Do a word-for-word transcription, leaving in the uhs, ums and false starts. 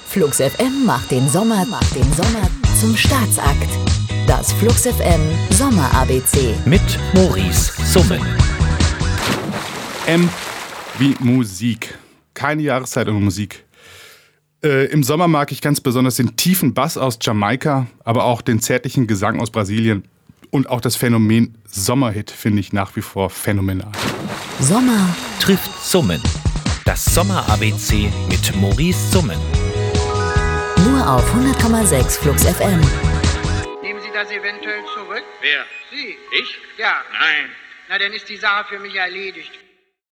Flux F M macht den Sommer, macht den Sommer zum Staatsakt. Das Flux F M Sommer A B C mit Maurice Summen. M wie Musik. Keine Jahreszeit ohne Musik. Äh, Im Sommer mag ich ganz besonders den tiefen Bass aus Jamaika, aber auch den zärtlichen Gesang aus Brasilien. Und auch das Phänomen Sommerhit finde ich nach wie vor phänomenal. Sommer Trifft Summen. Das Sommer A B C mit Maurice Summen. nur auf hundert Komma sechs Flux F M. Nehmen Sie das eventuell zurück? Wer? Sie? Ich? Ja. Nein. Na, dann ist die Sache für mich erledigt.